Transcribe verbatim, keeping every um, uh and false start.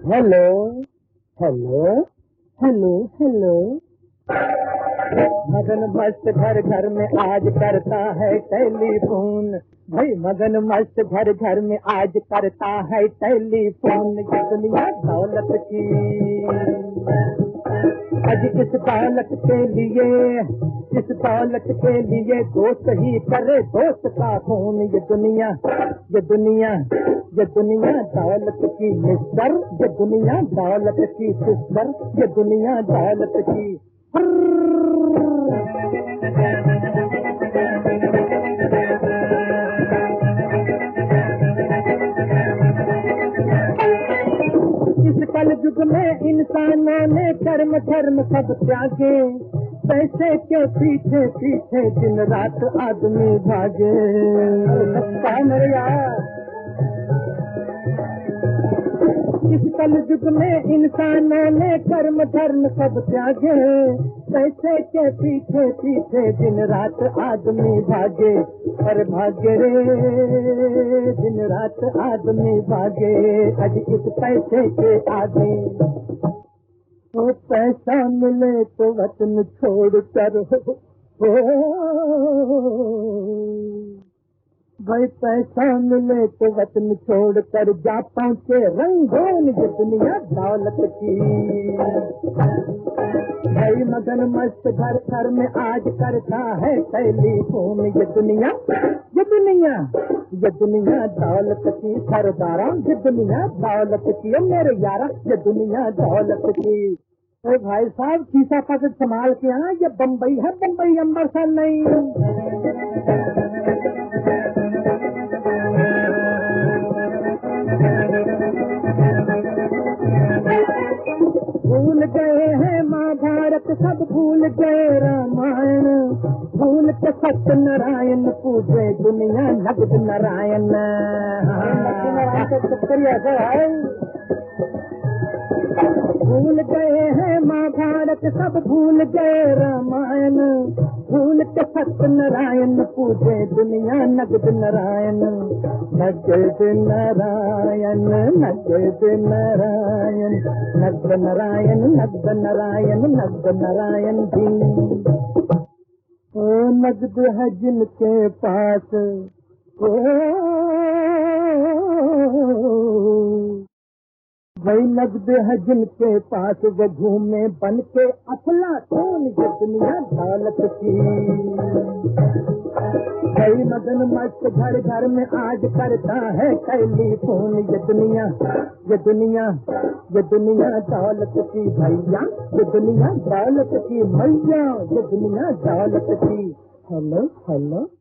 Hello hello hello hello. मगन मस्त घर घर में आज करता है टेलीफोन। भाई मगन मस्त घर घर में आज करता है टेलीफोन। ये दुनिया दौलत की आज किस दौलत के लिए, किस दौलत के लिए दोस्त ही करे दोस्त का खून। ये दुनिया ये दुनिया ये दुनिया दौलत की मिस्टर, ये दुनिया दौलत की सिस्टर, ये दुनिया दौलत की। इस कल युग में इंसानों ने कर्म धर्म सब त्यागे, पैसे के पीछे पीछे दिन रात आदमी भागे। मेरे यार इस कल युग में इंसानों ने कर्म धर्म सब त्यागे, पैसे के पीछे पीछे दिन रात आदमी भागे। और भागे रे दिन रात आदमी भागे, आज इस पैसे के आगे। तो पैसा मिले तो वतन छोड़ कर हो, भाई पैसा मिले तो वतन छोड़ कर जा पहुँचे रंगोन। ये दुनिया दौलत की। भाई मगन मस्त घर घर में आज करता है टेलीफोन। ये दुनिया ये दुनिया ये दुनिया दौलत की सरदारा, ये दुनिया दौलत की। मेरे यारा ये दुनिया दौलत की। तो भाई साहब खीसा पकड़ संभाल के यहाँ, ये बम्बई है बम्बई, अम्बरसर नहीं। भूल गए हैं महाभारत सब, भूल गए रामायण, भूल के सत्य नारायण पूजे दुनिया नगद नारायण। भूल गए हैं महाभारत सब, भूल गए रामायण, भूल के सत्य नारायण पूजे दुनिया नगद नारायण। नगद नारायण नगद नारायण नगद नारायण नगद नारायण नगद नारायण जी। ओ नगद है जिनके पास, ओ वही नगद है जिनके पास, वो घूमे बन के अफलातून। ये दुनिया दौलत की। भाई मगन मस्त घर घर में आज करता है टेलीफोन। ये दुनिया ये दुनिया ये दुनिया दौलत की भैया, ये दुनिया दौलत की मैया, ये दुनिया दौलत की। Hello hello.